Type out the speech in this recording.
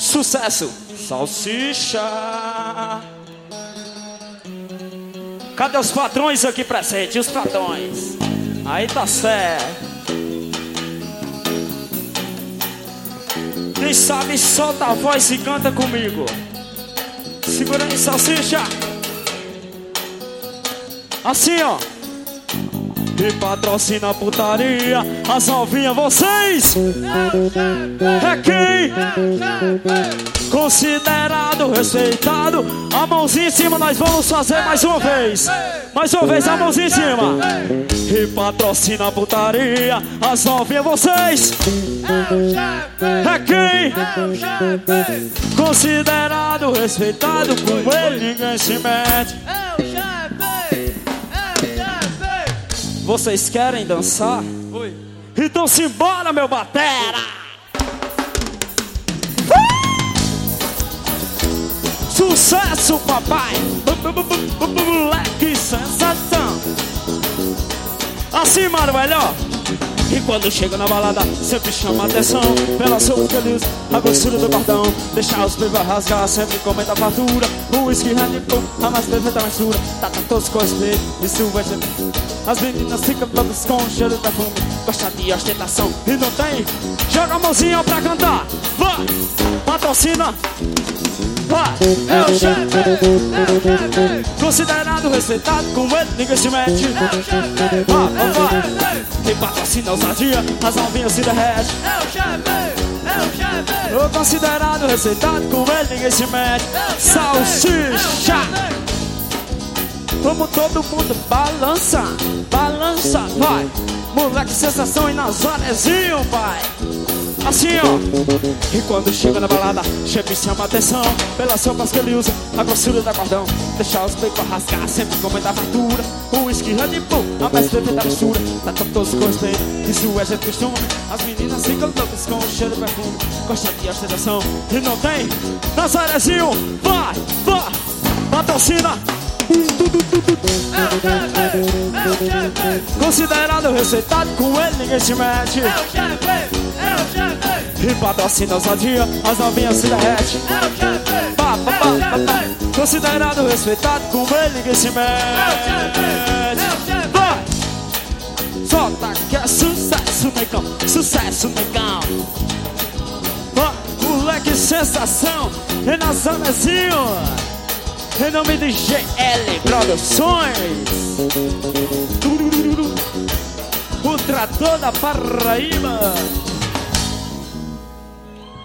Sucesso. Salsicha. Cadê os patrões aqui presentes? Os patrões. Aí tá certo. Quem sabe solta a voz e canta comigo. Segura aí, Salsicha. Assim, ó. E patrocina a putaria. As novinhas, vocês. É quem? Considerado, respeitado. A mãozinha em cima, nós vamos fazer mais uma vez. Mais uma vez, a mãozinha em cima. E patrocina a putaria. As novinhas, vocês. É quem? Considerado, respeitado. Com ele ninguém se mete. Vocês querem dançar? Oi. Então simbora, meu batera! Sucesso, papai! Moleque, sensação! Assim, mano, melhor! E quando chega na balada, sempre chama atenção pela sua feliz, a gostura do bordão. Deixar os bebês rasgar, sempre comenta a fartura. O whisky, Red Bull, a mais perfeita mistura. Tá todos com dele, isso vai ser. As meninas ficam todas com cheiro de perfume. Gosta de ostentação e não tem. Joga a mãozinha pra cantar. Vai, patrocina. Vai, é o chefe. Considerado, respeitado, com ele ninguém se mete. Vai. Quem patrocina a ousadia, as novinhas se derrete. É o chefe. Considerado, respeitado, com ele ninguém se mete. Salsicha. Vamos todo mundo balança, balança, vai. Moleque, sensação e Nazarezinho, vai. Assim, ó. E quando chega na balada, chefe chama atenção pelas roupas que ele usa, a grossura da cordão. Deixar os peitos rasgar, sempre comenta a fartura. O whisky, Red Bull, a mais perfeita mistura. Tá todos com respeito, isso é gente costume. As meninas ficam loucas com o cheiro de perfume. Gosta de ostentação e não tem. Nazarezinho, vai, patrocina. Considerado, respeitado, com ele ninguém se mete. É o chefe. E patrocina a ousadia, as novinhas se derrete. É o chefe. Considerado, respeitado, com ele ninguém se mete. Vai! Solta que é sucesso, negão. Sucesso, negão. Vai, moleque, sensação. E Nazarezinho. Em nome de GL Produções, o trator da Paraíba.